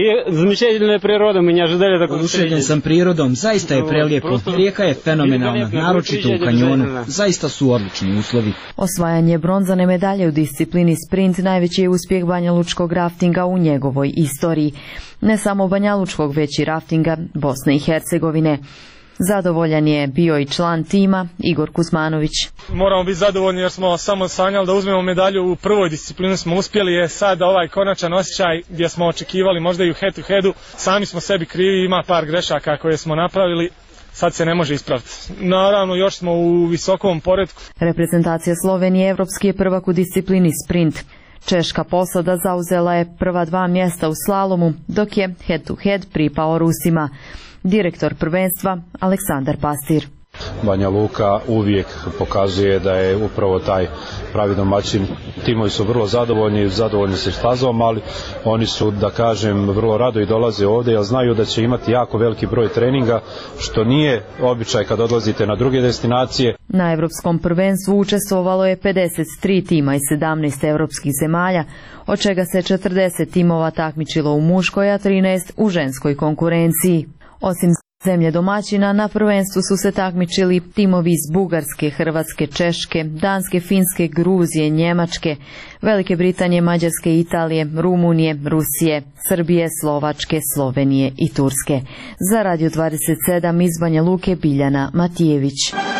Oduševljen sam prirodom, zaista je prelijepo. Rijeka je fenomenalna, naročito u kanjonu. Zaista su odlični uslovi. Osvajanje bronzane medalje u disciplini sprint najveći je uspjeh banjalučkog raftinga u njegovoj istoriji. Ne samo banjalučkog, već i raftinga Bosne i Hercegovine. Zadovoljan je bio i član tima Igor Kuzmanović. Moramo biti zadovoljni jer smo samo sanjali da uzmemo medalju u prvoj disciplini, smo uspjeli, je sad ovaj konačan osjećaj gdje smo očekivali možda i u head to headu, sami smo sebi krivi, ima par grešaka koje smo napravili, sad se ne može ispraviti. Naravno još smo u visokom poretku. Reprezentacija Slovenije evropski je prvak u disciplini sprint. Češka posada zauzela je prva 2 mjesta u slalomu, dok je head to head pripao Rusima. Direktor prvenstva Aleksandar Pastir. Banja Luka uvijek pokazuje da je upravo taj pravi domaćin. Timovi su vrlo zadovoljni sa stazom, ali oni su, da kažem, vrlo rado i dolaze ovdje jer znaju da će imati jako veliki broj treninga, što nije običaj kad odlazite na druge destinacije. Na evropskom prvenstvu učestvovalo je 53 tima iz 17 evropskih zemalja, od čega se 40 timova takmičilo u muškoj, a 13 u ženskoj konkurenciji. Osim zemlje domaćina, na prvenstvu su se takmičili timovi iz Bugarske, Hrvatske, Češke, Danske, Finske, Gruzije, Njemačke, Velike Britanije, Mađarske, Italije, Rumunije, Rusije, Srbije, Slovačke, Slovenije i Turske. Za Radio 27 iz Banja Luke, Biljana Matijević.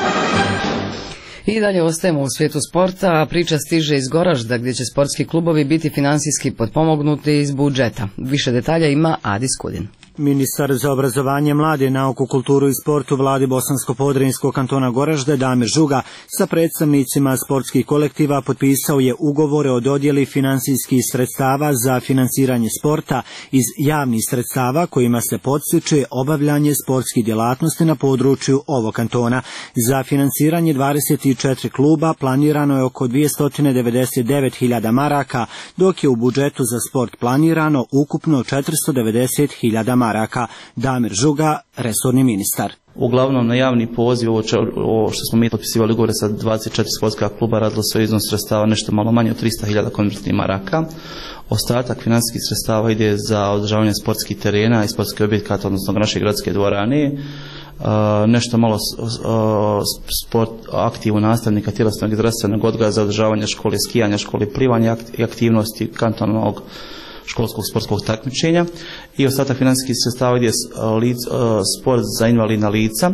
I dalje ostajemo u svijetu sporta, a priča stiže iz Goražda gdje će sportski klubovi biti finansijski potpomognuti iz budžeta. Više detalja ima Adis Kudin. Ministar za obrazovanje, mlade, nauku, kulturu i sport u vladi Bosansko-Podrinjskog kantona Goražde Damir Žuga sa predstavnicima sportskih kolektiva potpisao je ugovore o dodjeli finansijskih sredstava za finansiranje sporta iz javnih sredstava kojima se podstiče obavljanje sportskih djelatnosti na području ovog kantona. Za finansiranje 24 kluba planirano je oko 299.000 maraka, dok je u budžetu za sport planirano ukupno 490.000 maraka. Damir Žuga, resorni ministar. Uglavnom na javni poziv, ovo što smo mi potpisivali ugovore sa 24 sportska kluba, radilo se o iznos sredstava nešto malo manje od 300.000 konvertnih maraka. Ostatak financijskih sredstava ide za održavanje sportskih terena i sportskih objekata, odnosno naše gradske dvorane. Nešto malo sport aktivu nastavnika tjelesnog i zdravstvenog odgoja za održavanje škole skijanja, škole plivanja i aktivnosti kantonalnog školskog sportskog takmičenja i ostatak financijskih sredstava ide sport za invalidna lica.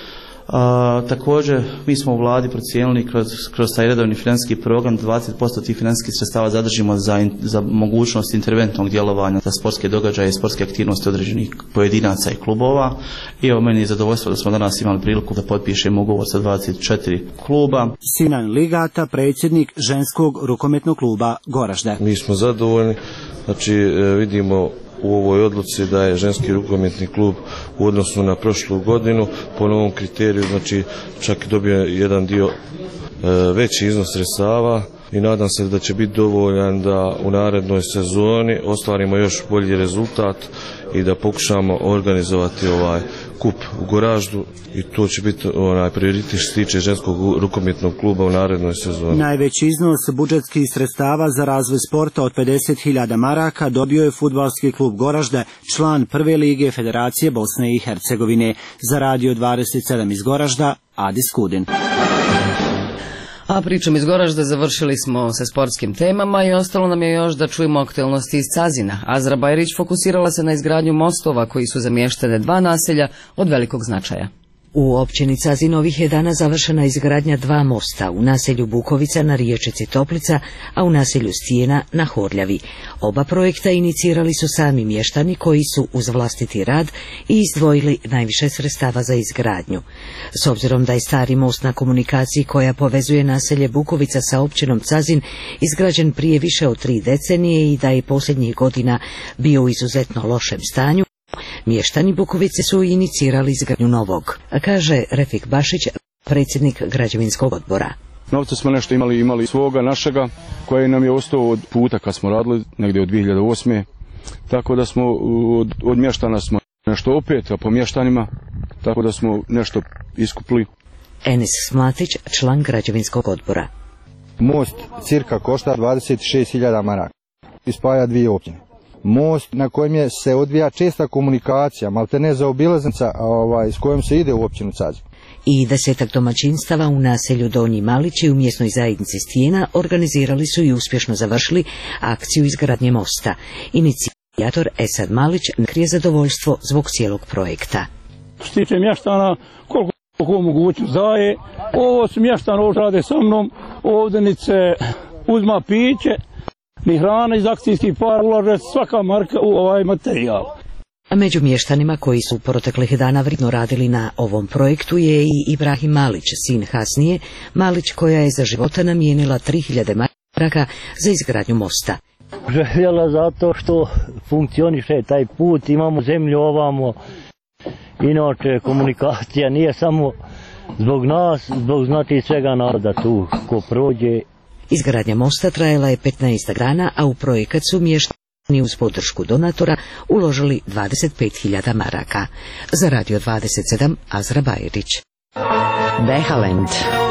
Također mi smo u vladi procijenili kroz taj redovni financijski program 20% tih financijskih sredstava zadržimo za mogućnost interventnog djelovanja za sportske događaje i sportske aktivnosti određenih pojedinaca i klubova. I evo, meni je zadovoljstvo da smo danas imali priliku da potpišemo ugovor sa 24 kluba. Sinan Ligata, predsjednik ženskog rukometnog kluba Goražde. Mi smo zadovoljni, znači vidimo u ovoj odluci da je ženski rukometni klub u odnosu na prošlu godinu po novom kriteriju, znači čak dobio jedan dio veći iznos sredstava i nadam se da će biti dovoljan da u narednoj sezoni ostvarimo još bolji rezultat i da pokušamo organizovati ovaj kup u Goraždu i to će biti prioritet što se tiče ženskog rukometnog kluba u narednoj sezoni. Najveći iznos budžetskih sredstava za razvoj sporta od 50.000 maraka dobio je fudbalski klub Goražde, član prve lige Federacije Bosne i Hercegovine. Za Radio 27 iz Goražda, Adis Kudin. A pričom iz Goražda završili smo sa sportskim temama i ostalo nam je još da čujemo aktualnosti iz Cazina. Azra Bajrić fokusirala se na izgradnju mostova koji su zamještene 2 naselja od velikog značaja. U općini Cazin ovih je dana završena izgradnja 2 mosta u naselju Bukovica na riječici Toplica, a u naselju Stijena na Horljavi. Oba projekta inicirali su sami mještani koji su uz vlastiti rad i izdvojili najviše sredstava za izgradnju. S obzirom da je stari most na komunikaciji koja povezuje naselje Bukovica sa općinom Cazin izgrađen prije više od 3 decenije i da je posljednjih godina bio u izuzetno lošem stanju, mještani Bukovice su inicirali izgradnju novog, kaže Refik Bašić, predsjednik građevinskog odbora. Novce smo nešto imali svoga, našega, koji nam je ostao od puta kad smo radili, negdje od 2008. Tako da smo od mještana smo nešto opet, a po mještanima, tako da smo nešto iskupili. Enis Smatić, član građevinskog odbora. Most cirka košta 26.000 maraka i spaja 2 općine. Most na kojem se odvija česta komunikacija, maltene zaobilaznica s kojom se ide u općinu Cazin. I 10 domaćinstava u naselju Donji Malići u mjesnoj zajednici Stijena organizirali su i uspješno završili akciju izgradnje mosta. Inicijator Esad Malić krije zadovoljstvo zbog cijelog projekta. Što se tiče mještana, koliko mogućnost daje. Ovo su mještani, ovo rade sa mnom, ovdje ni se uzma piće, ni hrana iz akcijskih para, ulaže svaka marka u ovaj materijal. A među mještanima koji su proteklih dana vridno radili na ovom projektu je i Ibrahim Malić, sin Hasnije Malić, koja je za života namijenila 3000 maraka za izgradnju mosta. Željela zato što funkcioniše taj put, imamo zemlju ovamo, inače komunikacija nije samo zbog nas, zbog znati svega naroda tu ko prođe. Izgradnja mosta trajala je 15 dana, a u projekat su mještani uz podršku donatora uložili 25.000 maraka. Za Radio 27 Azra Bajerić. Behalend.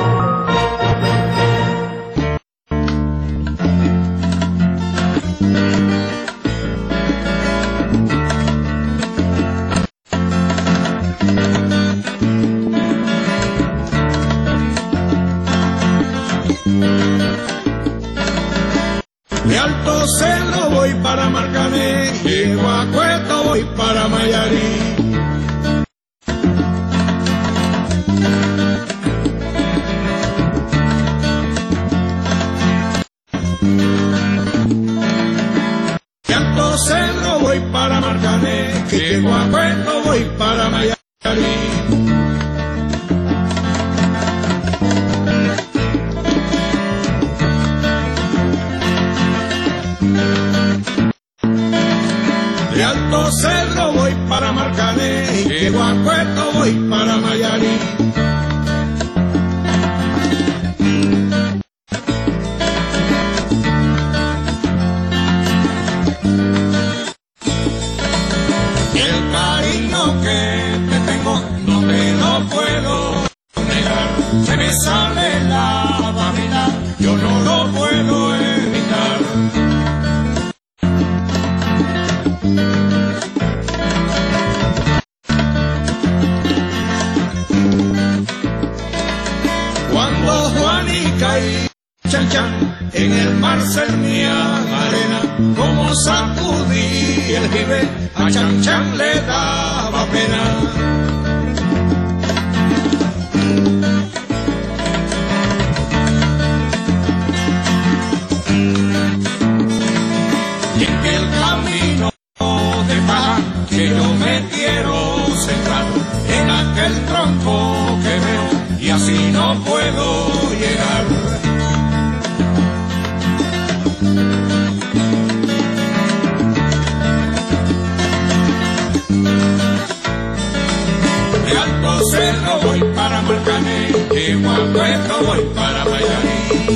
De Alto Cerro voy para Marcané, llego a Cueto voy para Mayarí. De Alto Cerro voy para Marcané, llego a Cueto voy para Mayarí. De Alto Cerro voy para Marcané, llego a Cueto voy para Mayarí. El cariño que te tengo no te lo puedo negar, se me sale la babila, yo no lo puedo evitar. Cuando Juanica y Chan Chan en el mar cernían arena, como sacudí el jibe, a Chan Chan le daba pena. Y en el camino de paja que yo me quiero centrar, en aquel tronco que veo, y así no puedo llegar. De Alto Cerro voy para Marcané, llego a Cueto voy para Mayarí.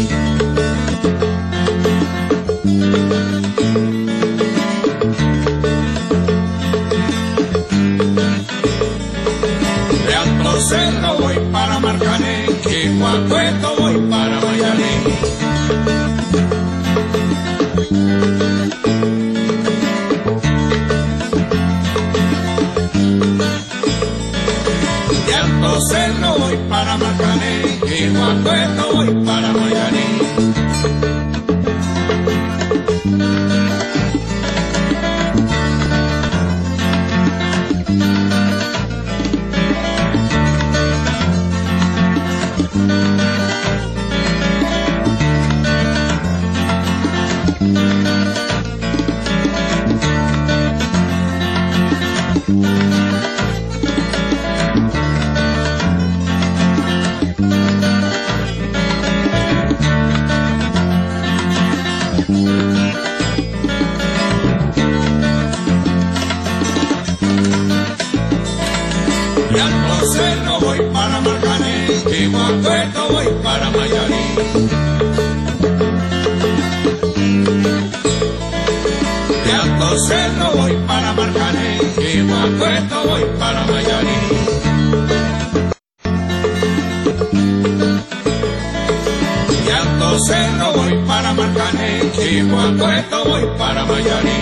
De Alto Cerro voy para Marcané, llego a Cueto voy para Mayarí. De Alto Cerro voy para Marcané, llego a Cueto voy para Mayarí. De Alto Cerro voy para Marcané, llego a Cueto voy para Mayarí. De Alto Cerro voy para Marcané, llego a Cueto voy para Mayarí. De Alto Cerro voy para Marcané, llego a Cueto voy para Mayarí.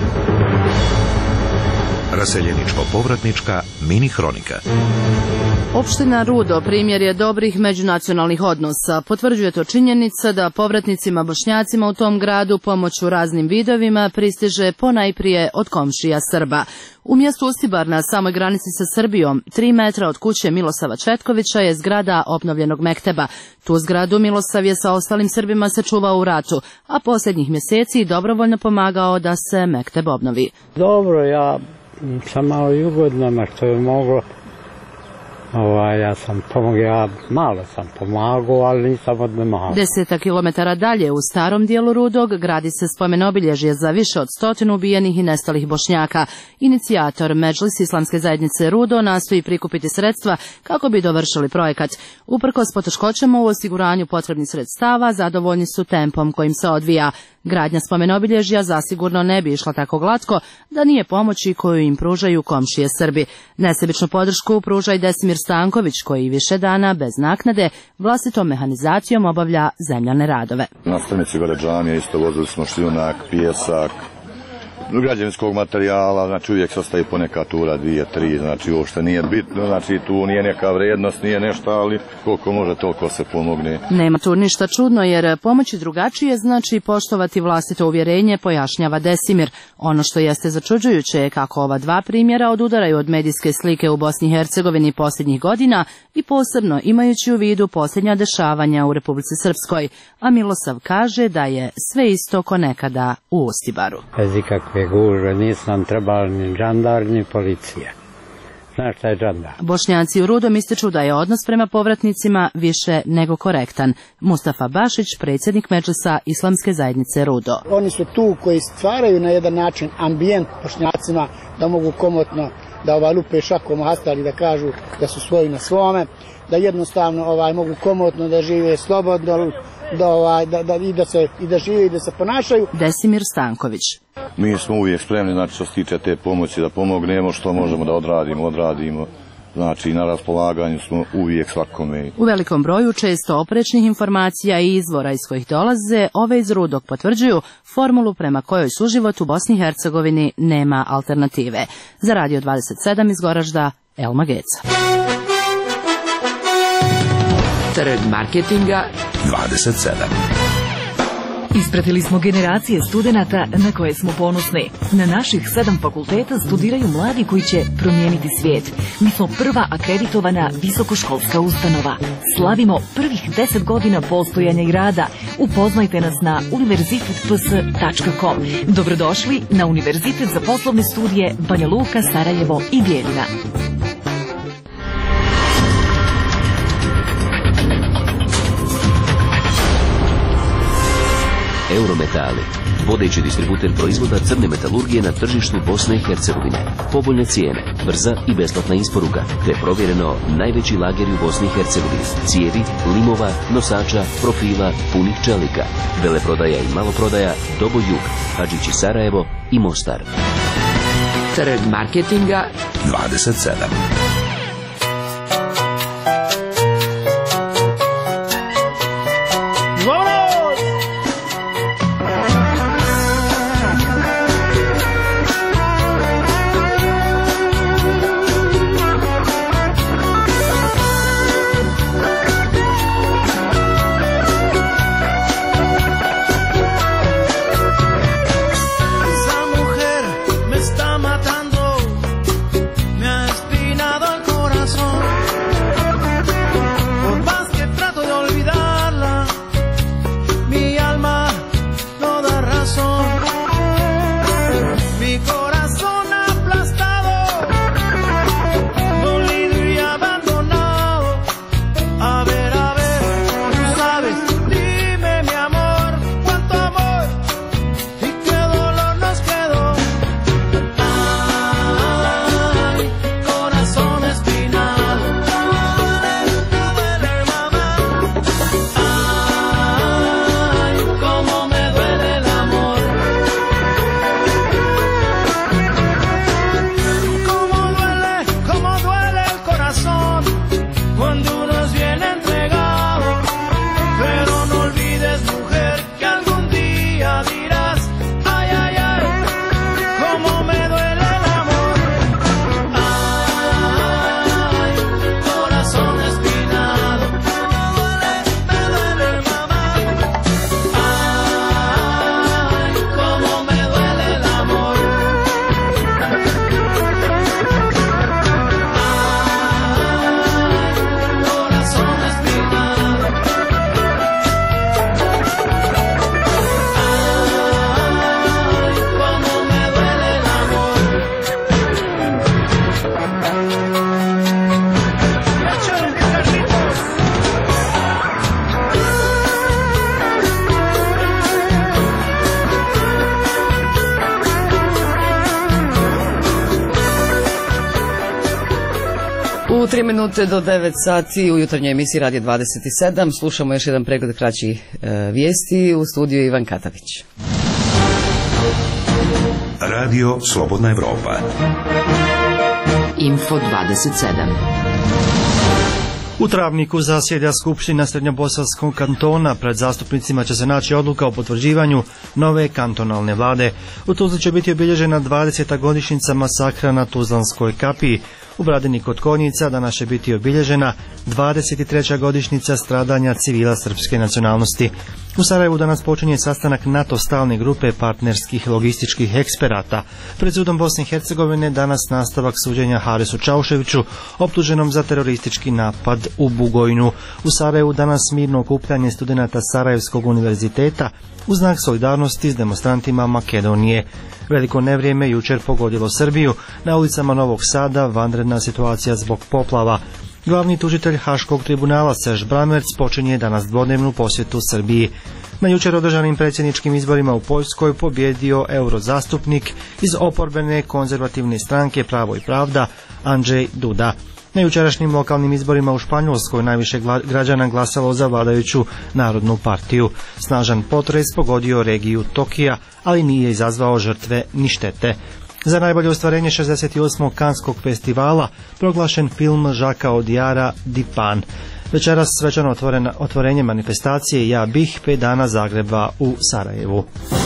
Raseljeničko-povratnička mini hronika. Opština Rudo primjer je dobrih međunacionalnih odnosa. Potvrđuje to činjenica da povratnicima Bošnjacima u tom gradu pomoć u raznim vidovima pristiže ponajprije od komšija Srba. U mjestu Ustibar na samoj granici sa Srbijom, 3 metra od kuće Milosava Četkovića je zgrada obnovljenog mekteba. Tu zgradu Milosav je sa ostalim Srbima sačuvao u ratu, a posljednjih mjeseci dobrovoljno pomagao da se mekteb obnovi. Dobro, ja sam malo i ugodno što je moglo. Ja sam pomogao, ja malo sam pomagao, ali nisam odnemao. 10 kilometara dalje u starom dijelu Rudog gradi se spomen obilježje za više od 100 ubijenih i nestalih Bošnjaka. Inicijator Medžlis Islamske zajednice Rudo nastoji prikupiti sredstva kako bi dovršili projekat. Uprkos poteškoćama u osiguranju potrebnih sredstava, zadovoljni su tempom kojim se odvija. Gradnja spomen obilježja zasigurno ne bi išla tako glatko da nije pomoći koju im pružaju komšije Srbi. Nesebičnu podršku pruža i Desimir Stanković, koji više dana bez naknade vlastitom mehanizacijom obavlja zemljane radove. Na stranici gore džamije isto vozili smo šljunak, pijesak, građevinskog materijala, znači uvijek se ostaje poneka tura, 2, 3, znači uopšte nije bitno, znači tu nije neka vrednost, nije nešto, ali koliko može toliko se pomogne. Nema tu ništa čudno jer pomoći drugačije znači poštovati vlastito uvjerenje, pojašnjava Desimir. Ono što jeste začuđujuće je kako ova dva primjera odudaraju od medijske slike u Bosni i Hercegovini posljednjih godina i posebno imajući u vidu posljednja dešavanja u Republici Srpskoj. A Milosav kaže da je sve isto ko nekada u Ustibaru. Bez ikakve gužve, nisam trebala ni žandar, ni policija. Znaš šta je žandar? Bošnjaci u Rudom ističu da je odnos prema povratnicima više nego korektan. Mustafa Bašić, predsjednik Medžlisa Islamske zajednice Rudo. Oni su tu koji stvaraju na jedan način ambijent Bošnjacima da mogu komotno da lupe šakom hastali, da kažu da su svoji na svome, da jednostavno mogu komotno da žive slobodno, da žive i da se ponašaju. Desimir Stanković. Mi smo uvijek spremni, znači što se tiče te pomoći da pomognemo, što možemo da odradimo. Znači na raspolaganju smo uvijek svakome. U velikom broju često oprečnih informacija i izvora iz kojih dolaze, ove iz Rudog potvrđuju formulu prema kojoj suživot u Bosni i Hercegovini nema alternative. Za Radio 27 iz Goražda, Elma Geca. Trg marketinga 27. Ispratili smo generacije studenata na koje smo ponosni. Na naših 7 fakulteta studiraju mladi koji će promijeniti svijet. Mi smo prva akreditovana visokoškolska ustanova. Slavimo prvih 10 godina postojanja i rada. Upoznajte nas na univerzitetps.com. Dobrodošli na Univerzitet za poslovne studije Banja Luka, Sarajevo i Bijeljina. Eurometali, vodeći distributer proizvoda crne metalurgije na tržištu Bosne i Hercegovine. Povoljne cijene, brza i besplatna isporuka, te provjereno najveći lageri u Bosni i Hercegovini. Cijevi, limova, nosača, profila, punih čelika. Veleprodaja i maloprodaja, Dobo Jug, Hadžići Sarajevo i Mostar. Trg marketinga 27. Me ha espinado U 3 minute do 9 sati u jutarnjoj emisiji Radio 27 slušamo još jedan pregled kraćih vijesti. U studiju Ivan Katavić. Radio Slobodna Evropa. Info 27. U Travniku zasjeda Skupština Srednjobosanskog kantona. Pred zastupnicima će se naći odluka o potvrđivanju nove kantonalne vlade. U Tuzli će biti obilježena 20. godišnjica masakra na Tuzlanskoj kapiji. U Bradini kod Konjica danas će biti obilježena 23. godišnjica stradanja civila srpske nacionalnosti. U Sarajevu danas počinje sastanak NATO stalne grupe partnerskih logističkih eksperata. Pred sudom Bosne i Hercegovine danas nastavak suđenja Harisu Čauševiću, optuženom za teroristički napad u Bugojnu. U Sarajevu danas mirno okupljanje studenata Sarajevskog univerziteta u znak solidarnosti s demonstrantima Makedonije. Veliko nevrijeme jučer pogodilo Srbiju. Na ulicama Novog Sada vanredna situacija zbog poplava. Glavni tužitelj Haškog tribunala Serž Bramerc počinje danas dvodnevnu posjetu Srbiji. Na jučer održanim predsjedničkim izborima u Poljskoj pobjedio eurozastupnik iz oporbene konzervativne stranke Pravo i pravda Andrzej Duda. Na jučerašnjim lokalnim izborima u Španjolskoj najviše građana glasalo za vladajuću Narodnu partiju. Snažan potres pogodio regiju Tokija, ali nije izazvao žrtve ni štete. Za najbolje ostvarenje 68. Kanskog festivala proglašen film Žaka Odijara Dipan. Večeras svečano otvorenje manifestacije Ja bih 5 dana Zagreba u Sarajevu.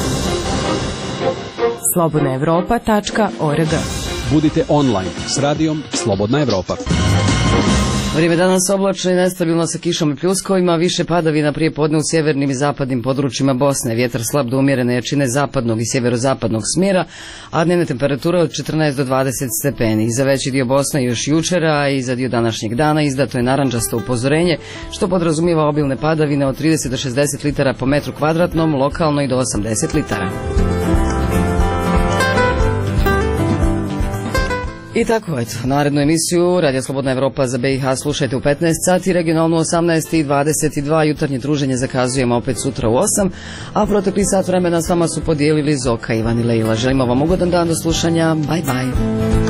slobodnaevropa.org. Budite online s radijom Slobodna Evropa. Vrijeme danas oblačno i nestabilno sa kišom i pljuskovima, više padavina prije podne u sjevernim i zapadnim područjima Bosne. Vjetar slab do umjerene jačine zapadnog i sjeverozapadnog smjera, a dnevne temperature od 14 do 20 stepeni. Za veći dio Bosne još jučera i za dio današnjeg dana izdato je narandžasto upozorenje, što podrazumijeva obilne padavine od 30 do 60 litara po metru kvadratnom, lokalno i do 80 litara. I tako, eto, narednu emisiju Radio Slobodna Evropa za BiH slušajte u 15 sati, regionalno 18 i 22, jutarnje druženje zakazujemo opet sutra u 8, a protekli sat vremena s vama su podijelili Zoka, Ivan i Leila. Želimo vam ugodan dan do slušanja, bye bye.